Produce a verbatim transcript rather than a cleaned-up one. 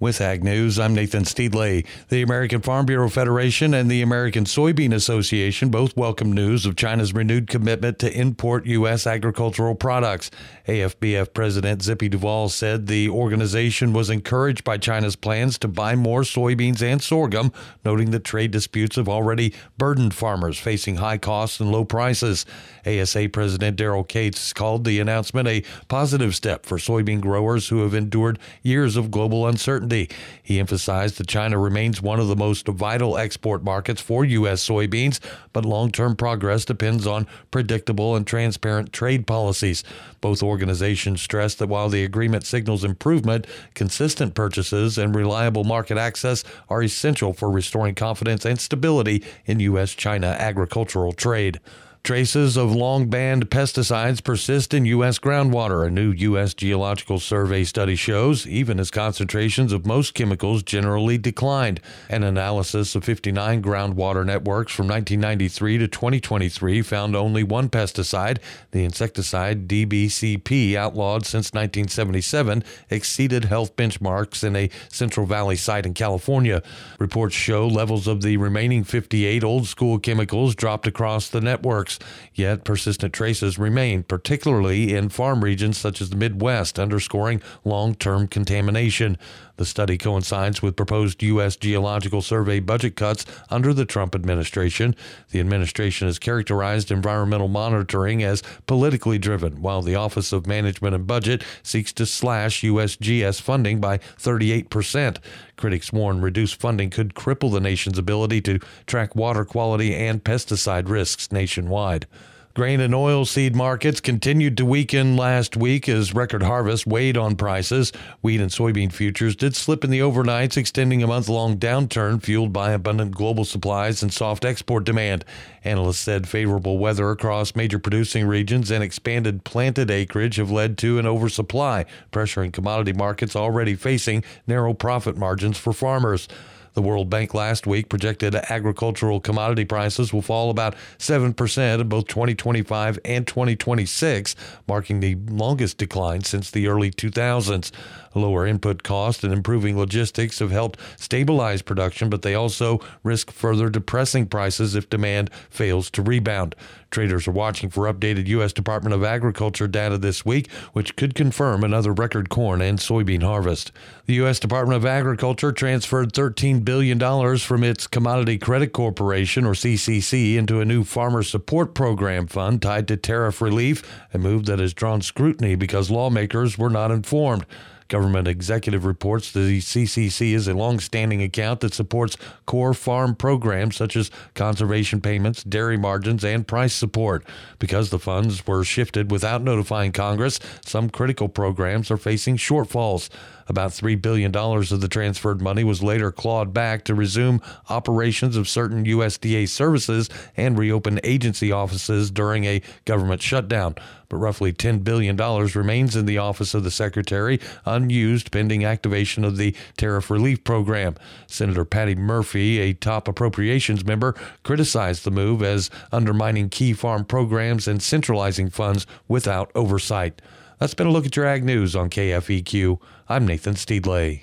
With Ag News, I'm Nathan Steedley. The American Farm Bureau Federation and the American Soybean Association both welcome news of China's renewed commitment to import U S agricultural products. A F B F President Zippy Duvall said the organization was encouraged by China's plans to buy more soybeans and sorghum, noting that trade disputes have already burdened farmers facing high costs and low prices. A S A President Daryl Cates called the announcement a positive step for soybean growers who have endured years of global uncertainty. He emphasized that China remains one of the most vital export markets for U S soybeans, but long-term progress depends on predictable and transparent trade policies. Both organizations stressed that while the agreement signals improvement, consistent purchases and reliable market access are essential for restoring confidence and stability in U S-China agricultural trade. Traces of long-banned pesticides persist in U S groundwater, a new U S Geological Survey study shows, even as concentrations of most chemicals generally declined. An analysis of fifty-nine groundwater networks from nineteen ninety-three to twenty twenty-three found only one pesticide, the insecticide D B C P, outlawed since nineteen seventy-seven, exceeded health benchmarks in a Central Valley site in California. Reports show levels of the remaining fifty-eight old-school chemicals dropped across the networks. Yet persistent traces remain, particularly in farm regions such as the Midwest, underscoring long-term contamination. The study coincides with proposed U S Geological Survey budget cuts under the Trump administration. The administration has characterized environmental monitoring as politically driven, while the Office of Management and Budget seeks to slash U S G S funding by thirty-eight percent. Critics warn reduced funding could cripple the nation's ability to track water quality and pesticide risks nationwide. Grain and oilseed markets continued to weaken last week as record harvest weighed on prices. Wheat and soybean futures did slip in the overnights, extending a month-long downturn fueled by abundant global supplies and soft export demand. Analysts said favorable weather across major producing regions and expanded planted acreage have led to an oversupply, pressuring commodity markets already facing narrow profit margins for farmers. The World Bank last week projected agricultural commodity prices will fall about seven percent in both twenty twenty-five and twenty twenty-six, marking the longest decline since the early two thousands. Lower input costs and improving logistics have helped stabilize production, but they also risk further depressing prices if demand fails to rebound. Traders are watching for updated U S Department of Agriculture data this week, which could confirm another record corn and soybean harvest. The U S Department of Agriculture transferred thirteen billion dollars from its Commodity Credit Corporation, or C C C, into a new Farmer Support Program fund tied to tariff relief, a move that has drawn scrutiny because lawmakers were not informed. Government executive reports the C C C is a long-standing account that supports core farm programs such as conservation payments, dairy margins, and price support. Because the funds were shifted without notifying Congress, some critical programs are facing shortfalls. About three billion dollars of the transferred money was later clawed back to resume operations of certain U S D A services and reopen agency offices during a government shutdown. But roughly ten billion dollars remains in the Office of the Secretary, unused pending activation of the Tariff Relief Program. Senator Patty Murphy, a top appropriations member, criticized the move as undermining key farm programs and centralizing funds without oversight. That's been a look at your Ag News on K F E Q. I'm Nathan Steedley.